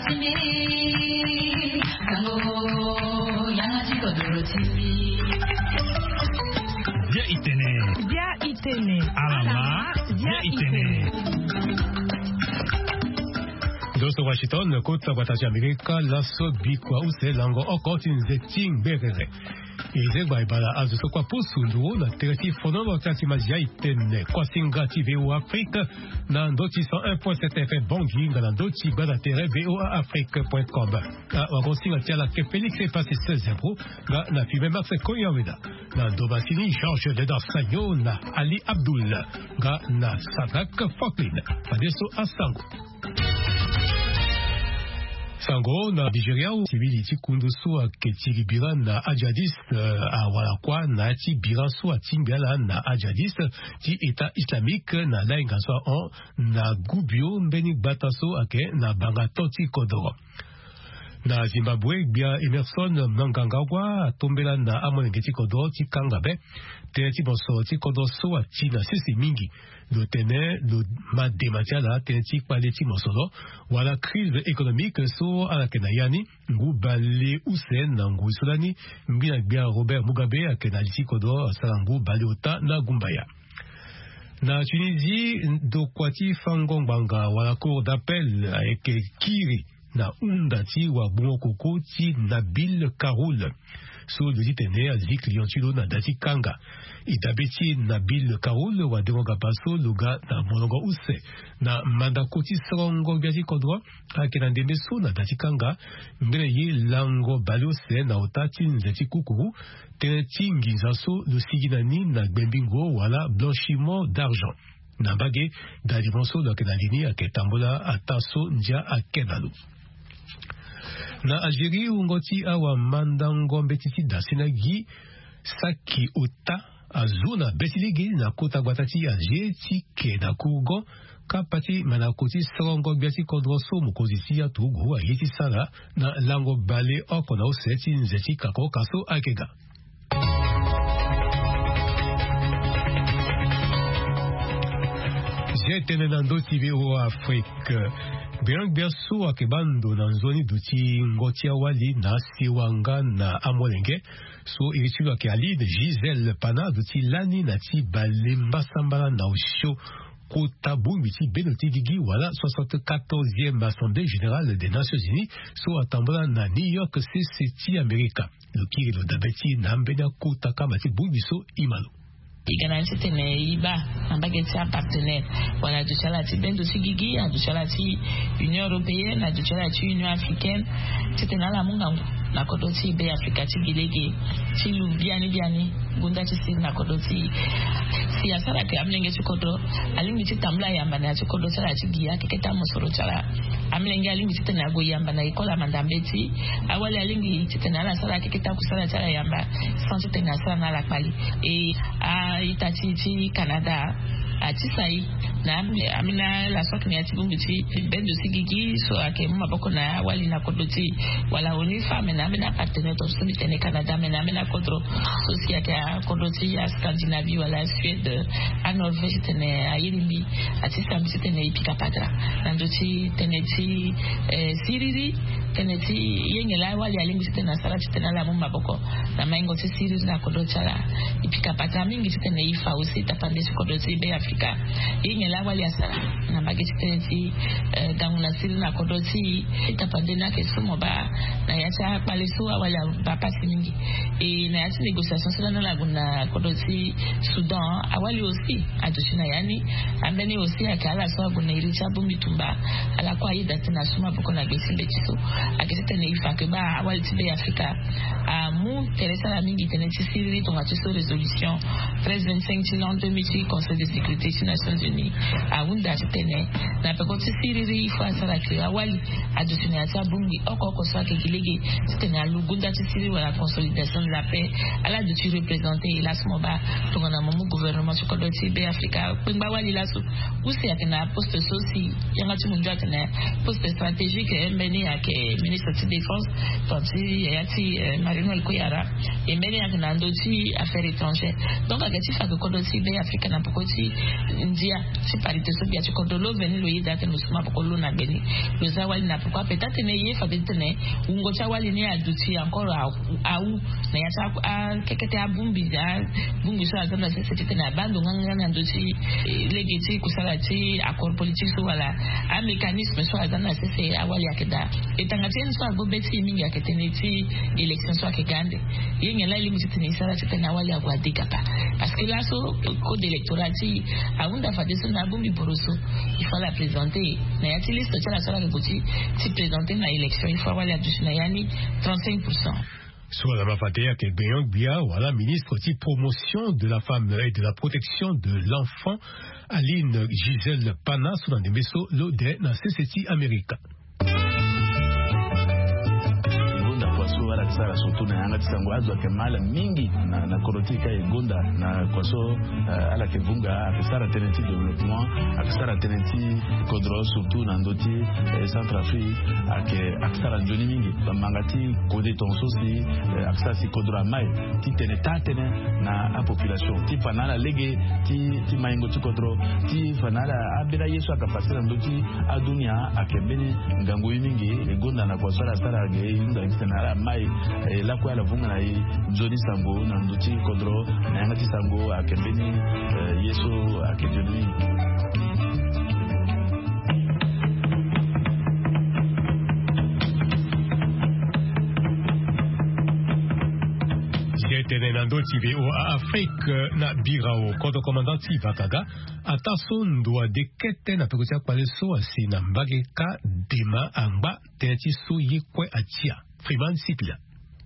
Washington, côte sabatage America, la sobikwa use lango okoti nzeting berere. Ize baibala azuso kwa pusundu na tereti fono wakati mazia itene kwa singati VO Afrique na ndoti 101.7 FM Bongi na ndoti bala tere voaafrique.com. Wagonsi watiala ke Felix e passe 16 ga na fime Max Koyaweda na ndobasini Georges Ledar Sanyo na Ali Abdul ga na Sadak Foklin Fadeso Asango. Sango na Nigeria civili tikundu so ketiri bira na ajadis awalakwa na ti bira so atimbala na ajadis ti État islamique na lainga so on na gubio mbeni bataso ake na bangato ti kodoro. Na Zimbabwe bia Emerson Mnangagwa tombela na amonenge ti kodoro ti kangabe te ti bonso ti kodoro so ati na sisi mingi do tene do madematiala te ti kwale ti mosolo wala crise économique so ala kenayani ngu bale usen na ngu solani mbina bia Robert Mugabe akena ti kodoro salangu bale ota na gumbaya. Na Tunisie do kwati fangongbanga wala cour d'appel eke kiri na undati wa bongokoko ti Nabil Karoul so le ditene azi klientilo na dati kanga itabeti Nabil Karoul wa demonga paso luga na monongo use na mandako ti songo biati kodro akena ndembe so na dati kanga mbele ye lango balose na otati nzeti kukuru te tingiza so le siginani na gbembingo wala blanchiment d'argent na bage dalimonso na kenalini aketambola ataso ndia akenalu. Na Algérie ungoti awa mandango mbetiti dasinagi saki uta azuna betiligi na kota gwatati Alger tike na kugo kapati manakoti songo biati kodroso mukozisi ya tugu ayiti sala na lango bale oko na useti nzeti kako kaso akega. Jetene nando TVO Afrique Biang biasu akebando na nzoni duti ngotia wali na siwanga na amolenge so iritu ake alide Giselle Pana duti lani na ti balemba sambala na usho kota bumbiti benoti gigi wala 74e Assemblée Générale des Nations Unies so atambala na New York CCT America lukiri lo dabeti na mbeda kota kamati bumbiso imalo. Iganansi tene iba ambageti a partenaire wala du salati ben do sigigi a du salati Union Européenne a du salati Union Africaine tena la munga na kodoti be Afrika ti gilege ti lu biani gunda ti sin na kodoti si asara ke amlenge ti kodro alingi ti tambla yamba na ti kodro sala ti giya keketa mosoro chala amlenge alingi ti tena go yamba na ikola mandambeti awale alingi ti tena la sala keketa kusala chala yamba sans tena sala na la pali e a itati ti Canada ati sai na amina la sok ni ati bumbiti ben do sigigi so ake maboko na wali na kodoti wala oni femme na amina partenaire to so tene Canada na amina kodro so si ake kodoti ya Scandinavie wala Suède a Norvège tene a yimbi ati samsi tene ipika patra na ndoti tene ti siriri tene ti yengela wali alingi tene sala tene la maboko na maingo ti siriri na kodotala ipika patra mingi tene ifa aussi tapande kodoti be Afrika yengela wali asala na bageti tene ganguna siri na kodoti tapande na kesumo ba na yacha paleso wala ba pasi mingi e na yacha négociation sala na laguna kodoti Soudan awali aussi adushina yani ambeni aussi akala so guna iricha bumitumba ala kwa ida tena suma boko na gesimbe tiso akete tene ifa ke ba awali tibe Afrika mu teresa la mingi tene tisiri to ngatiso résolution 1325 ti l'an 2008 Conseil de sécurité des Nations Unies a unda tene na peko tisiri ifa sala ke awali adushina ya bungi oko so ke gilege tene alugunda tisiri wala consolidation de la paix ala de tu représenter la smoba to na mu gouvernement ko do ti be Afrika pengba wali laso usi akena poste soci yanga ti mundu akena poste stratégique mbeni ake ministre de défense toti yati Marino Koyara et meni aknando ti affaires étrangères donc agati fa ko dosi be Africa na pokoti India si parité so bi ati ko dolo veni lo yida te musuma pokolo na beni lo zawali na pourquoi peut-être ne ye fa betene ungo cha wali ni aduti encore au na yata kekete abumbi bungu so azana c'était na bando nganga ndosi legeti kusalati accord politique so wala un mécanisme so azana c'est awali akeda etangati so agobeti mingi aketeneti élection so akegande yenye la limu titini sala titana awali agwadika pa parce que là so code électoral ti avunda fadeso na bumbi boroso il faut la présenter na yati liste tala sala ngoti ti présenter na élection il faut awali adusina yani 35%. Soit la mafatea que Beyong Bia, voilà, ministre de promotion de la femme et de la protection de l'enfant, Aline Gisèle Pana, sous des messages, l'ODE, dans CCT America. Wala kisara surtout na yanga tisango azo kemala mingi na korotika igonda na kwaso ala kevunga akisara tenenti développement akisara tenenti kodro surtout na ndoti Centrafrique akisara njoni mingi bamangati kode tonso si akisara si kodro mai ti tenetane na a population ti fanala lege ti maingo ti kodro ti fanala abira yesu akapasira ndoti adunia akebeni ngango mingi igonda na kwaso la sara ge inda kitanara mai la kwa la vunga na Johnny Sango na nduti kodro na yangati Sango akembeni yeso akejoni Tenenando TVO a Afrique na birao kodo commandant Vakaga atasondo de kete na pekotia kwaleso asina mbageka dema amba teneti so yekwe atia Freeman Sipila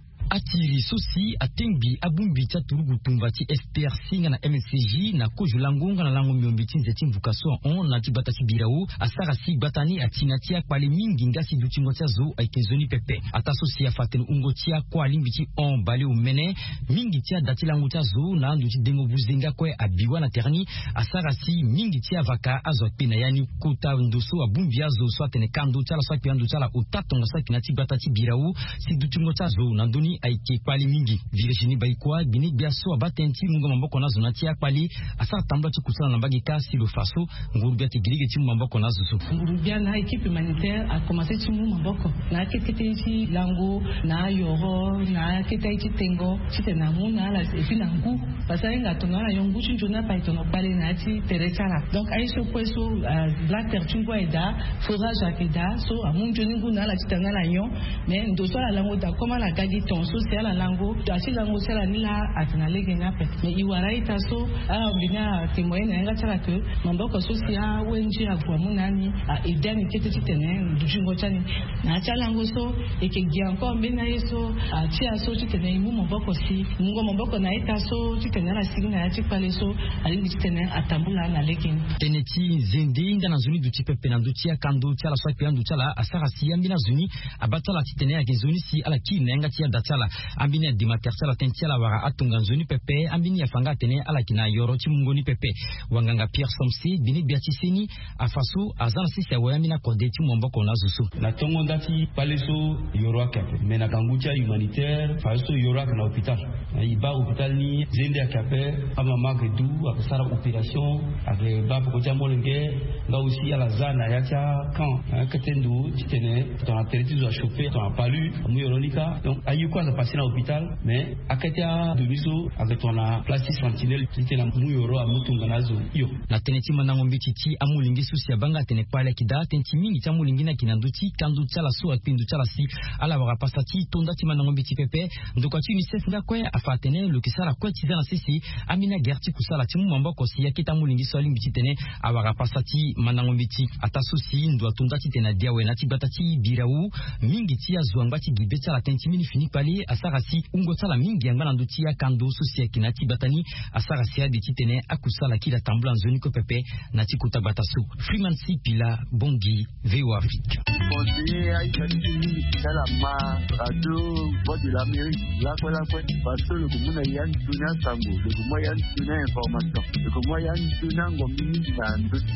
atiri sosi atengbi abumbi tsa turugu tumbati SPRC na MCJ na kojulangonga na lango myombiti nzeti mvukaso on na tibata kibirao asara si batani atinatia kwali mingi ngasi dutingo tsa zo aikezoni pepe atasosi afateni ungotia kwa limbiti on bale umene mingi tia datilango tsa zo na nduti dengo buzenga kwe abiwa na terni asara si mingi tia vaka azo pina yani kota ndoso abumbi azo so atene kando tsa la so piando tsa la utatonga sa kinati bata kibirao si dutingo tsa zo na ndoni aike kwali mingi Virginie Baikwa bini biaso abatenti mungo mamboko nazo natia kwali asa tamba chikusana na mbagi kasi lo faso ngurubia tigirige timu mamboko nazo so ngurubia na équipe humanitaire a commencé timu mamboko na kete ici lango na yoro na kete ici tengo chitena muna la efi na ngu pasarenga tonga yongu chinjona paitono pale na ti teresala donc aiso kweso black terre chungwa eda forage akeda so amunjo ningu na la chitanga la nyon mais ndoso la lango da koma la gagi tonso c'est la lango asi lango c'est la nila atina legena pe mais iwara itaso bina témoigner nga tsala que mamboko sosia wenji akwa munani edani kete titene dujingo tani na tsala so ekegi encore mbina yeso tia so titene mu mamboko si mungo mamboko na itaso titene la signa ya tikpale so ali titene atambula na legena teneti zende inga na zuni duti pepe na duti akando tsala so piando tsala asara si ambina zuni abatala titene ya gezoni si ala kina nga tia datsala ambini di matersala tentia wara atunga zoni pepe ambini afanga tene ala kina yoro chimungoni pepe wanganga Pierre Somsi bini biatiseni afaso azana sisi awamina kodeti momboko nazusu la tongo ndati paleso yoro akape mena kangucha humanitaire faso yoro na hôpital iba hôpital ni zende akape ama magredu akasara opération avec ba pokocha molenge nga aussi ala zana yacha quand ketendu titene dans la territoire chopé dans palu mu yoronika donc ayuko za passer à l'hôpital mais akatia de biso avec ton plastique sentinelle qui était na muyoro amutunga nazo yo na teneti manango mbititi amulingi susi abanga tene pale kida tenti mingi cha mulingi na kinanduti kandu tsala so apindu tsala si ala wara pasati tonda ti manango mbiti pepe ndoka ti UNICEF ngakwe afatene lo kisala kwa tizana sisi amina gerti kusala ti mumamba ko si yakita mulingi so limbiti tene awara pasati manango mbiti atasusi ndo tonda ti tena diawe na ti batati birau mingi ti azwanga ti gibeta la tenti mini fini pale asarasi ungo tsala mingi yanga nduti ya kando susi yakinati batani asarasi adi ti tene akusala kila tambula nzoni ko pepe na ti kota batasu Freeman Sipila Bongi VO Afrique conseiller aïkani salama radio voix de l'Amérique la quoi parce que le commun yan tuna sango le commun yan tuna information le commun yan tuna ngomini na nduti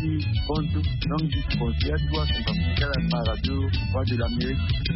Ponto, donc du conseil, toi, son capital à la radio, voix de l'Amérique.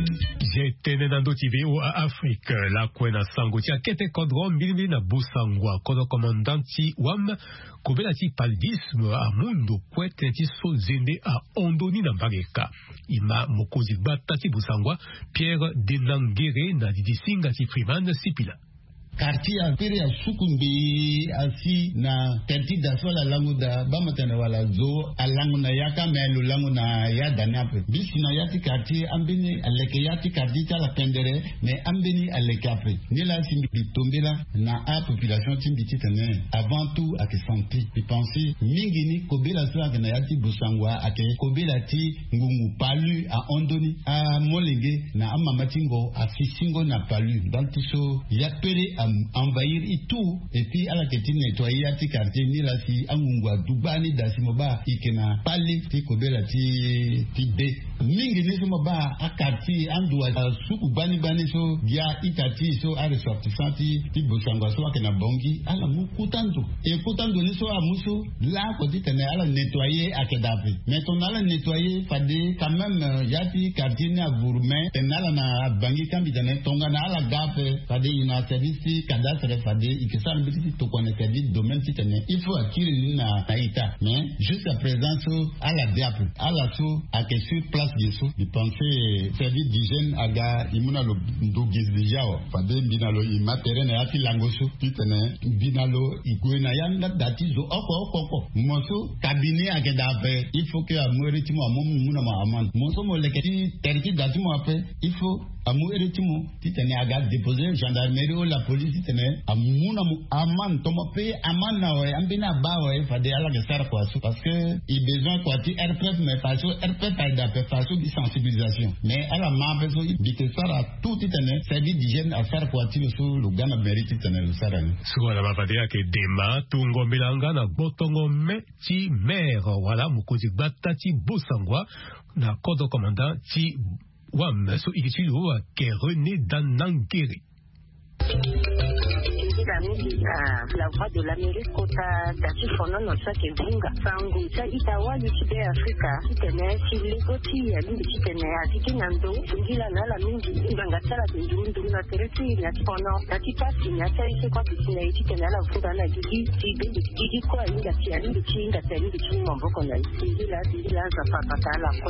J'étais né dans d'autres vidéos à Afrique, la Kwena Sangotia, qui était condron, Bilbi na Busangwa, kodo commandanti Wam, Kobelati Palvisme, à Mundo, Kwetenti Sozende, à Ondoni na Bageka. Ima Mokozi Batati Busangwa, Pierre Denangere, na Didisingati Freeman, Sipila. Quartier apere ya sukumbi asi na terti da sola langu da bamatana wala zo alangu na yaka melu langu na ya danape bisi na yati quartier ambeni aleke yati quartier ta la pendere mais ambeni aleke apre nila simbi bitombela na a population timbi titane avant tout à que santé et penser mingini kobela so na yati busangwa ake kobela ti ngungu palu a ondoni a molenge na amamatingo a fisingo na palu dans tout so ya pere envahir et tout et puis à la ketine nettoyer ati quartier ni la si angungwa dubani dasimoba ikena pali ti kobela ti de mingi ni somoba a quartier andua suku bani so dia itati so a ressortissant ti bosangwa so akena bongi ala mukutando e kutando ni so amuso la côté tene ala nettoyer akedapi mais on ala nettoyer fade quand même yati quartier ni avurme tenala na bangi kambi tene tonga na ala gape fade ina service cadastre fade ikesal biti to connaître service domaine titane il faut acquérir na ita mais jusqu'à présent so ala diap ala so ake sur place de so de penser service d'hygiène aga imuna lo ndogis déjà fade binalo imatere na yati langoso titane binalo iguena yanda datizo oko moso cabinet ake dape il faut que amoritimo amuna ma amande moso mo leketi terki datimo ape il faut amoritimo titane aga déposer gendarmerie ou la police titane amuna mu aman tomo pe amana we ambina ba we fade ala ke sar kwa so parce que il besoin quoi ti RPF mais pas so RPF pas d'appel pas so de sensibilisation mais ala ma beso dit que ça a tout titane service d'hygiène à faire quoi ti so le gana mérite titane le sarani so ala ba fade ke dema tungo milanga na botongo meti maire wala mukozi batati bosangwa na kodo commandant ti Wam so ikitulo ke René Danangere. La voix de l'Amérique kota dati fono no sa ke vinga sangu sa itawa yutube Afrika kitene silekoti ya lingi kitene atiki nando ngila na la mingi nganga sala ndundu na tereti ya fono dati pasi ya sa ise kwa kitene kitene la vuda na gigi tibe gigi kwa inga tia lingi tinga tali gigi mboko na ngila za papa la kwa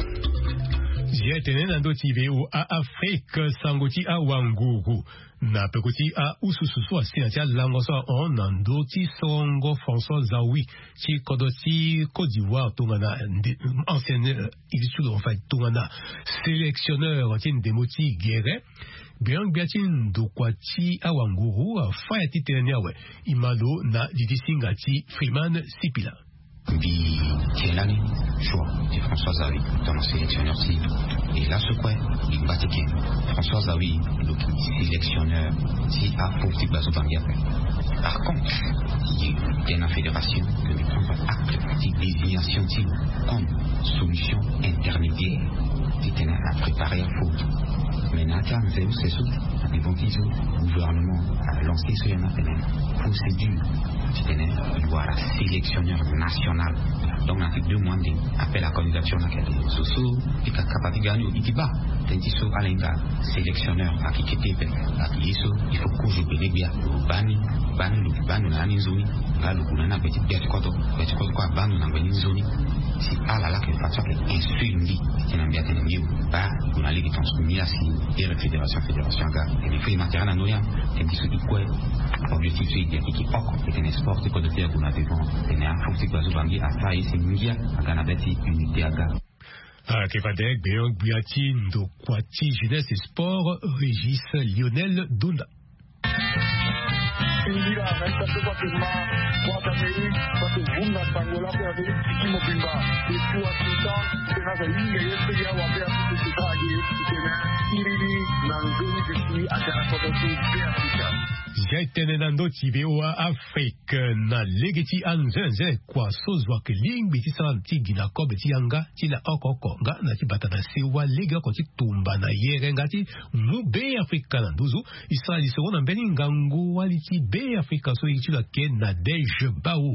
J'étais dans d'autres vidéos à Afrique, Sangoti à Wanguru. Na pekoti a usususu asiatia langoso on nandoti songo François Zawi qui kodoti Côte d'Ivoire tongana ancienne illustré en fait tongana sélectionneur tin demoti guerre bien biatin do kwati a Wanguru a fayati tenyawe imalo na didisingati Freeman Sipila Bi Kielani, choix de François Zawi dans le sélectionneur cible. Et là, ce quoi, il battait François Zawi, le sélectionneur, si a pour petit bateau bangia. Par contre, il y a une fédération que nous prenons acte de désignation comme solution intermédiaire qui tenait à préparer à faute. Mais Natia, c'est ça, les bons le gouvernement a lancé sur une procédure qui tenait à voir la sélectionneur national. Donc, on a fait 2 mois d'appel à candidature dans laquelle Soso, et qu'à capable de gagner au Ikiba, Tentiso, Alenga, sélectionneur, à qui était, à qui il faut que je béné bien, Bani, Nani Zoni, là, le gouvernement a petit bien de quoi, Bani, Nani Zoni, si à la que le patron est insulté, qui n'a bien été mieux, bah, on a les qui sont soumis à et la fédération, et les fruits matériels à Noya, Tentiso, du quoi, l'objectif, c'est qu'il est un sport, c'est qu'on a fait, on a devant, et n'a pas fait, Bazobangi, à ça, et c'est Nigia, à Ganabeti, unité à Ga. Kevadek, Béong, Biatine, do Kwati, Jeunesse et Sport, Régis Lionel Dunda. Tenenando TVOA Afrique na legeti anzenze kwa sozwa ke ling biti santi gina ko beti yanga ti la okoko nga na ti batana sewa lega ko ti tumba na yere ngati mube Afrika na nduzu isa li sewona mbeni ngangu wali ti be Afrika so ti la ke na Nadège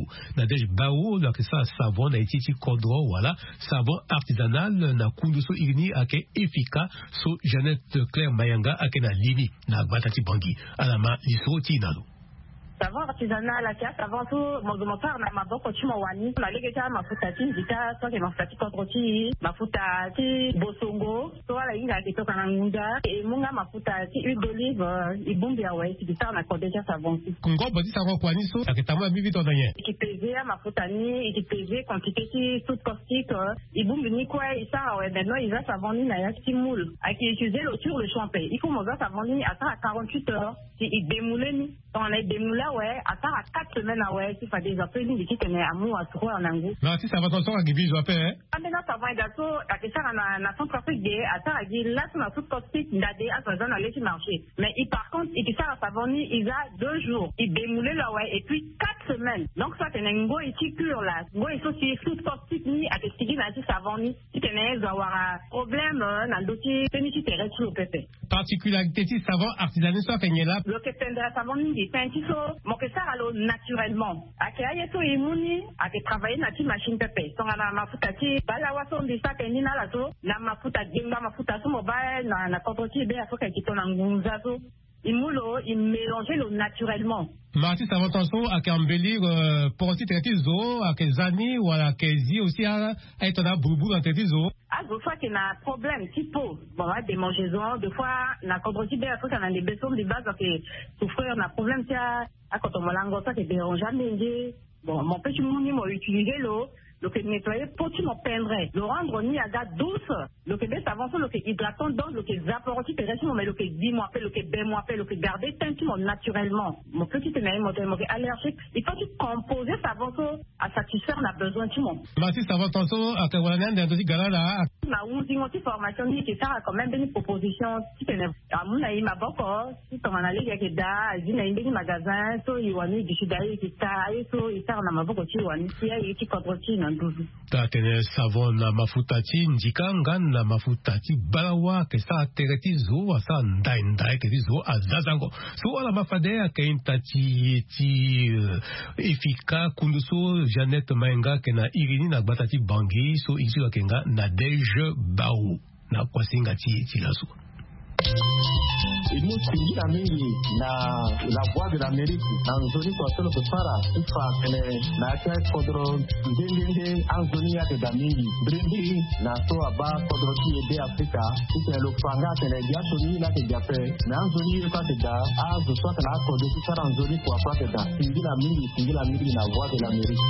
Baou la ke sa savon na ti kodro wala savon artisanal na kundu so igni ake efika so Jeannette Claire Mayanga ake na lini na batati bangi alama lisoti nalo savon artisanal akia savon tu mogomopa na maboko chuma wani malegeta mafuta tinjita toke mafuta kontroti mafuta ti bosongo to wala inga kitoka na ngunda e munga mafuta ti huile d'olive ibumbi ya wai kibisa na kodeja savon ti kongo bodi savon kwani so akitama bibi to danye ikipeze mafuta ni ikipeze quantité ti soude caustique ibumbi ni kwa isa wa beno iza savon ni na ya ti moule aki utiliser le sur le champé il faut moza savon ni à 48 heures ti idémoulé ni on a démoulé ouais à 4 semaines ouais si fa des appels ni qui tenait amour à trop en angu na si ça va ton à gibi zo pe amena ça va gato à que ça na Centrafrique de à ça gi là na tout caustique ndade à ça dans aller marché mais il par contre il ça savoni il a 2 jours il démoulé là ouais et puis 4 semaines donc ça tenait ngo ici cure là ngo il faut si tout caustique ni à que sigi na si savoni qui tenait avoir problème na dossier tenisi terrestre au pépé particularité si savon artisanal so kenye là le que tendra savoni di tentiso mo que ça alors naturellement akaye to imuni ake travailler na ti machine pepe so na mafuta ti bala waso ndi sa kenina la to na mafuta dinga mafuta so mobile na kontroti be afoka kitona ngunza to imulo il mélanger le naturellement Marti savon tanso ake embellir porti tretizo ake zani wala kezi aussi a etona bubu dans tretizo des fois qu'il y a un problème typo bon des démangeaisons des fois na kontroti be afoka na des besoins de base que souffrir na problème tia quand on m'lango ça que dérange jamais bon mon petit mouni m'a utilisé l'eau le que nettoyer pour tu m'en peindrais le rendre ni à date douce le que des savons le que hydratant donc le que zaporoti terrestre mais le que dit moi le que ben moi le que garder teintement naturellement mon petit ténèbre mon allergique il faut que composer savon à satisfaire la besoin du monde Marti savon tanso à Kawalan dans dosi galala na une formation ni qui ça quand même une proposition qui ténèbre à mon aïe ma boko si on en allait que da zina une magasin so iwani dishidai qui ça so ça na maboko ti wani si ai qui kontroti ta tene savon na mafuta ti njikanga na mafuta ti balawa ke sa tereti zo sa ndai ke zo azazango so ala mafade ke intati ti efika kunduso Jeannette Mayanga ke na irini na batati bangi so izi wakenga na Nadège Baou na kwasinga ti lasu Nous singira mingi na la voix de l'Amérique anzoni kwa solo kusara ifa kene na cha kodro ndende anzoni ya de mingi brindi na so aba kodro ti de Afrika ite lo fanga kene ya soni na ke jape na anzoni kwa te da azu so kana ko de sara anzoni kwa te da singira mingi na voix de l'Amérique.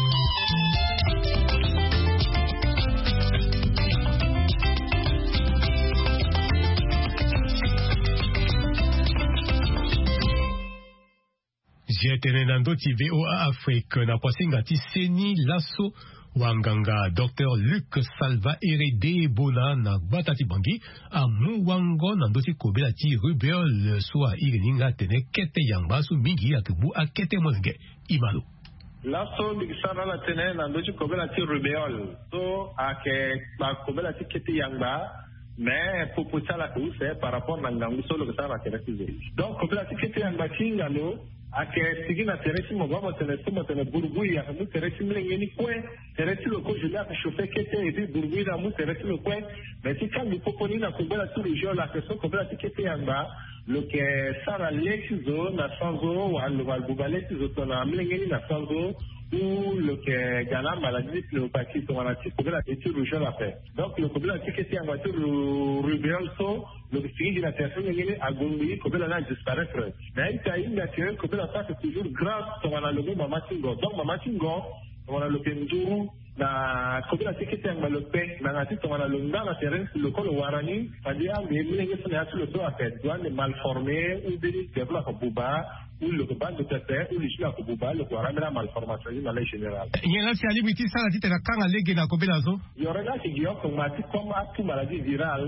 Tenenando TVOA Afrique na kwasinga ti seni laso wanganga Dr Luc Salva Erede Bona na batati bangi amu wango na ndoti kobela ti rubéole so a ireninga tene kete yangba so mingi akibu akete mwenge imalo laso bigisana la tene na ndoti kobela ti rubéole so ake ba kobela ti kete yangba mais pour ça la tout c'est par rapport na ngangu solo que ça va tene donc kobela ti kete yangba tingalo ake sigina teresi mo vamos tene burbuyi ya mu teresi mlengeni kwe teresi loko je la chauffer kete et puis burbuyi na mu teresi lo kwe mais si quand il poponi na kubela tout le jour la question kubela tikete yamba lo que sara lexizo na sanzo wa lo bubaleti zo na mlengeni na sanzo ou le que gana maladie le paquet sur la petite kubela et tout le jour la fait donc le kubela tikete yamba tout le rubéol so le fini de la personne mlengeni agombi kubela na disparaître mais il y a une naturelle kubela ça c'est toujours grave sur la logo mama tingo donc mama tingo on a le penduru na kobela tikete ya malope na ngati to na longa na terrain le col warani padia mais les gens sont sur le toit fait doit les mal formés ou des développement pour buba ou le ban de terre ou les gens pour buba le warani la malformation dans les général yena si alimiti sala tite na kanga lege na kobela zo yorena ki gyo ko mati comme à toute maladie virale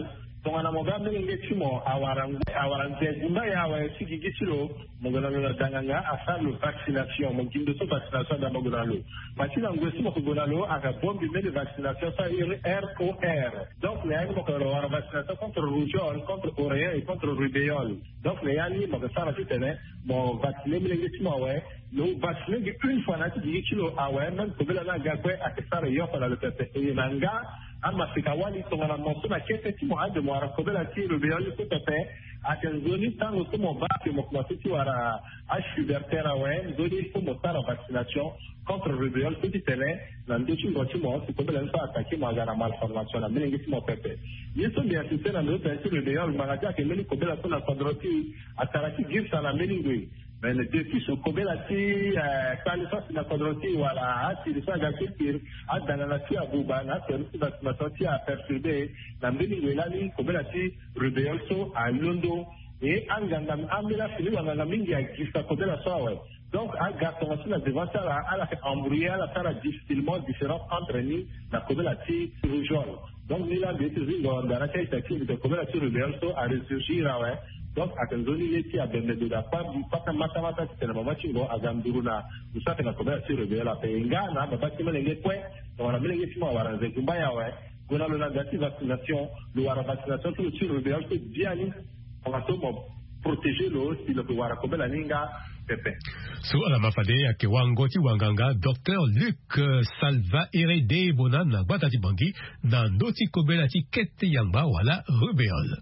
tongana moga melenge timo awaranze gumba yawe sigigi silo mogona na danganga asalo vaccination mo kindo so vaccination da mogona lo matina ngwesi mo mogona lo aka bombi mele vaccination ça ROR donc les amis ko la vaccination contre rougeole contre oreille et contre rubéole donc les amis mo ça va tene mo vacciner melenge timo ouais no vacciner une fois na sigigi silo awe même ko bela na gakwe akesara yo para le pepe et nanga ama fikawali tongana monsona kete timo ade mo arakobela ti rubéole ko pepe atenzoni tango tomo baki mo kwatiti wara ashubertera we zoni ko motara vaccination contre rubéole petit tele na ndochi ngoti mo ko bela nsa ataki magara malformation na melengi timo pepe yeso bien c'est na ndo ti rubéole magaja ke meli ko bela tona quadroti ataraki girsa na melingui mais le défi se kobela ti qualification na quadroti wala ati sa gakir adana na ti abuba na service vaccination ti a perturbé na melingui lani kobela ti rubéole so a londo et anganga ambela fili wanga mingi akista kobela sawa donc a gato na devant ça à la embrouiller la tara difficilement différent entre ni na kobela ti rougeole donc ni la décision dans la qualité de kobela ti rubéole so a ressurgir ouais donc atenzoni leti abende de la part du pata mata tena mama chingo azamduruna usate na kobela ti rubéole a pengana babati melenge kwe wana melenge timo waranze kumbaya we kuna lo na vaccination le wara vaccination tout ti rubéole c'est bien on va protéger l'eau si le pouvoir comme la ninga pepe. So ala mafade ya kiwango ti wanganga Dr. Luc Salva Erede Bonana batati bangi na ndoti kobela ti kete yamba wala rubéole.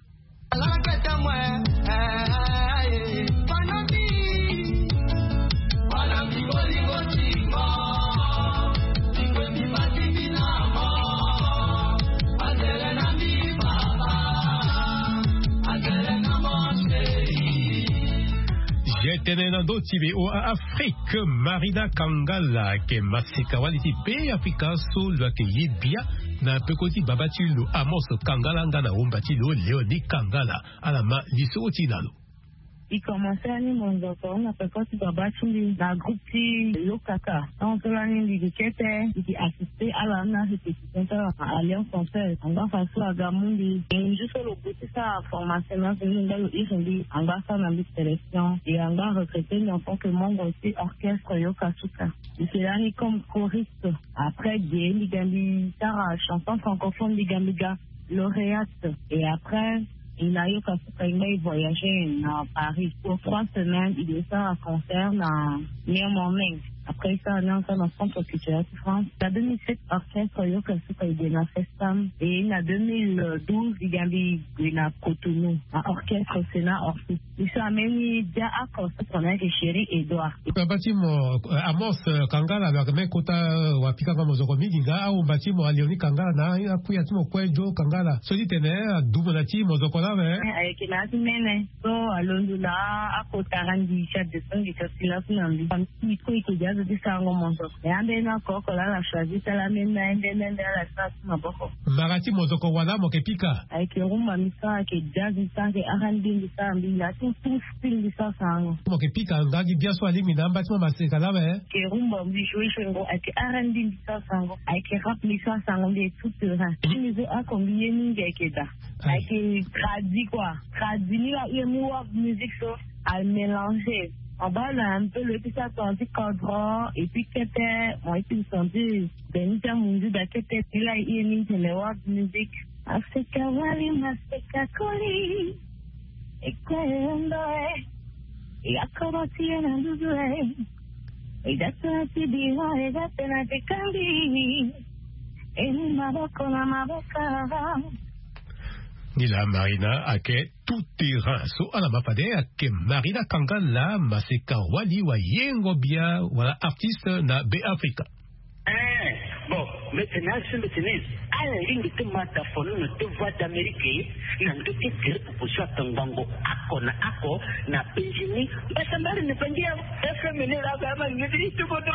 Tenenando TVO à Afrique, Marina Kangala, ke masika waliti pe Afrika so lo ke yibia na pekoti babatilu Amos Kangala ngana umbatilu Leoni Kangala alama liso otinalo. Il commençait à nous montrer on a fait quoi tu vas battre la groupe qui Lokaka donc là il était assisté à la répétition à Alliance française on va faire ça à Gamundi et juste le côté ça formation là c'est une belle idée on va faire une sélection et on va recruter en tant que membre aussi orchestre Yokasuka c'est là comme choriste après des Ligambi Tara chanson francophone Ligambiga lauréate et après il a eu voyagé à Paris pour 3 semaines. Il est à un concert dans Néo-Morning. Après ça, on est en centre culturel de France. En 2007, orchestre Yokasuka est dans Festam. Et en 2012, il y a Cotonou, un orchestre Sénat Orphée. Il s'est amené déjà à concert qu'on a chéri Edouard. Batimo Amos Kangala avec mes kota wapika kama zokomi dinga au batimo Leoni Kangala na akuya timo kwejo Kangala. Soli tene double na timo zokola ve. Avec la semaine so alondula akota randi chat de son qui s'appelle Nambi. Il faut que jazz de sango monzo. Et ande na koko la choisi la mena ndende la sas maboko. Marati mozoko wala mokepika. Avec rumba misa ke jazz sange arandi misa mbila tout style misa sango. Mokepika ngagi bien so ali mina batimo maseka la ve. Ke rumba mbi shwengo avec arandi misa sango. Avec rap misa sango de tout terrain. Musique a combien ninge keda. Avec tradi quoi. Tradi ni la musique so à mélanger. En bas, là, un peu le petit atlantique cadran, et puis qu'était, on a été senti, Benita Mundi, d'Akete, là, il y a une téléwap musique. Afrika Wali, Afrika Koli, et quoi, et à comment tu es dans le doué, et d'accord, tu dis, et d'accord, tu kandi, et ni maboko, la maboka. Nila Marina ake tout terrain so ala mapade ake Marina Kangala maseka wali wa yengo bia wala artiste na Be Africa. Bon, maintenant je me tenais à la ligne de mata fono no te voix d'Amérique na ndoki tere proposition tangango ako na penjini basambari ne pendia FM ne la kama ngidi tu bodo.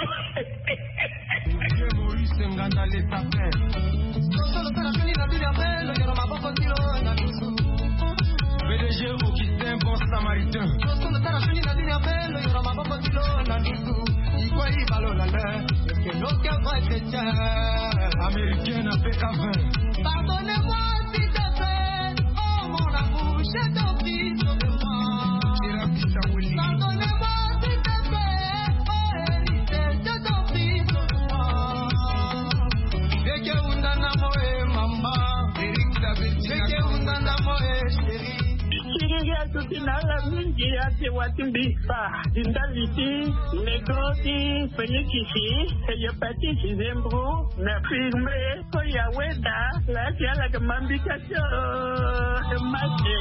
Maurice ngana le tapé. Solo para venir a vida belle, yo no maboko tiro na tusu. BDG ou qui c'est un bon samaritain. Solo para venir a vida belle, yo no maboko tiro na tusu. Igual y balola le, que no que va que cha. Américaine avec 20. Pardonnez-moi si je fais. Oh, ya tutinala mingi ya te watimbisa dindaliti negroti penyekisi hepatitis zembro na firme ko ya weda la tiala kemambikacho emaje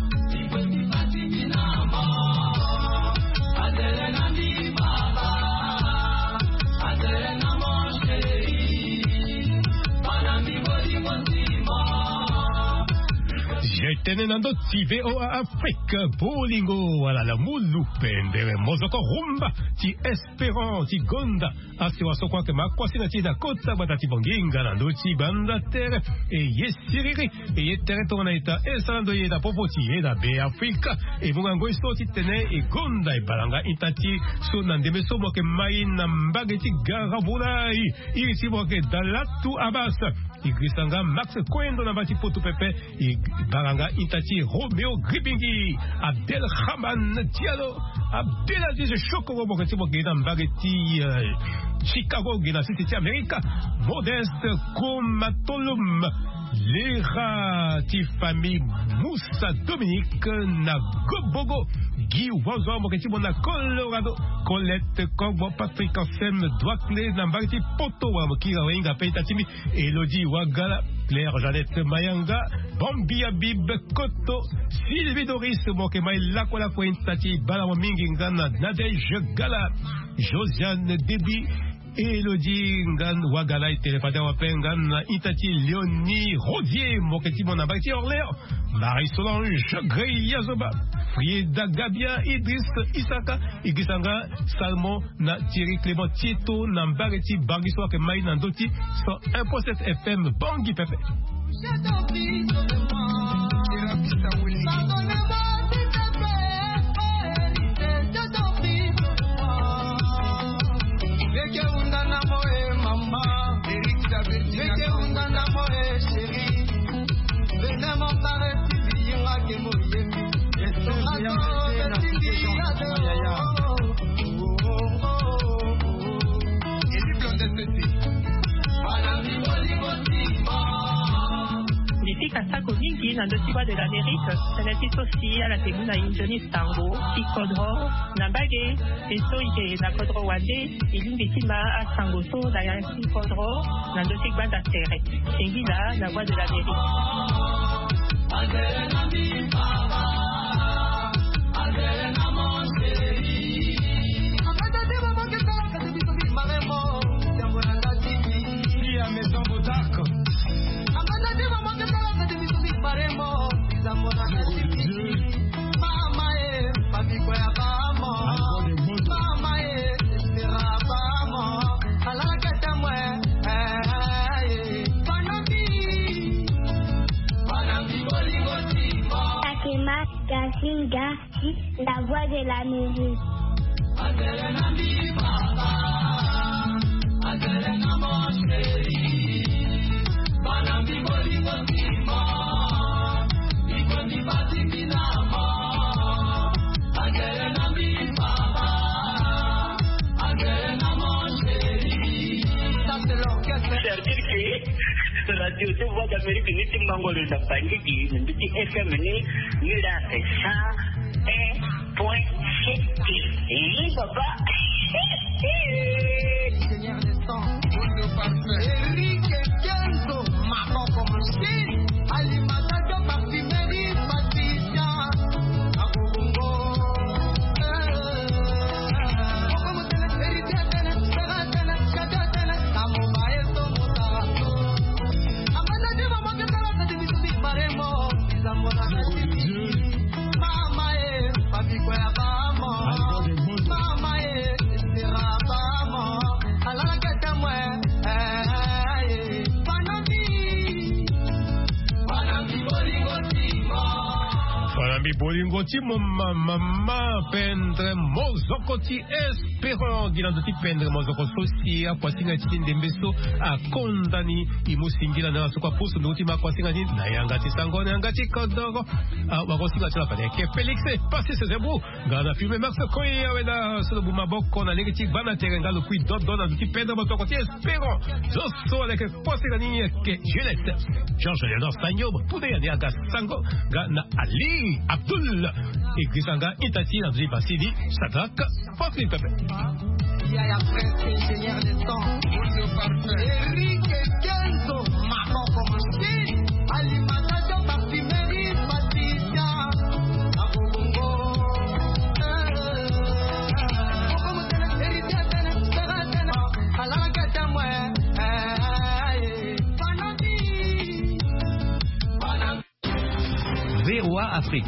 Tenendo VOA Afrique Bolingo wala la mulu pendere mozoko rumba ti Esperant ti Gonda asiwa sokwa ke makwasi na ti da kota batati bonginga na ndo ti banda tere e yesiriri e yetere tona ita e salando ye da popoti ye da be Afrika e bungango iso ti tene e Gonda e balanga intati so nandeme so moke mai na mbageti garabulai iri ti moke dalatu abasa igrisanga Max Kwendo na bati potu pepe i baranga intati Romeo Gribingi Abdel Haman Diallo Abdelaziz Chokoro bokati bokina mbageti Chicago gina siti Amerika Modeste Komatolum Lera ti famille Moussa Dominique na Gobogo Guy Wazo bokati bona Colorado Colette Kogbo Patrick Ansem Douakle na mbageti Poto wa mkira wenga peita timi Elodie Wagala Claire Jeannette Mayanga Bambi Abib Koto Sylvie Doris Moke Mai Lakola Kwentati Balamo Mingi Ngana Nadej Gala Josiane Debi Elodie Ngan Wagala Telefada Wapengan Itati Léonie Rodier Moketi Monabati Orléans Marie Solange Grey Yazoba Frieda Gabia Idriss Isaka Igisanga Salmon na Thierry Clément Tieto Nambareti Bangiswa ke Mai Nandoti 101.7 FM Bangui Pepe Kasako mingi na ndosiwa de l'Amérique, sanati sosi ala teguna injoni stango, ikodro, nambage, eso ike na kodro wande, ilimbi tima a stango so da yansi kodro, na ndosik banda tere, engila na voix de l'Amérique. La voix de l'Amérique. Radio de Voix d'Amérique ni ti mangolo na bandigi ni ti FM ni la ça point et papa Seigneur des temps de parfait Enrique Kenzo Marco Moussine alimentation parfumerie Patricia Abongo como te la verité tena tena kamo baeto mota amanda de mama que sala de bisu baremo zamona mama papi kwa bamo mama bamo alala kata mwe Panambi Bolingo Timo Mama Pendre Mozokoti Esperant Gilandoti Pendre Mozoko Sosia Kwasinga Tinde Mbeso a Kondani Imusingila na Sokwa Pusu Nutima Kwasinga Ni na Yangati Sangone Yangati Kodoro Wakosinga Tila Paneke Felix Passi Sezebu Gana Filme Max Koya Weda Sodobu Maboko na Negati Bana Terenga le Kui Dodona Nuti Pendre Mozokoti Esperant Zoso avec Kwasinga Ni Ke Juliette Georges Léonard Sagnob Poudé Yaga Sango Gana Ali Abdul Egrisanga Itati Abdi Basili Sadrak Patrick Pepe. Yaya Prince, ingénieur de son, Boulio Parfait, Eric Kenzo, Marco Comanche, alimentation parfumerie, Patricia, Abubungo. VOA Afrique.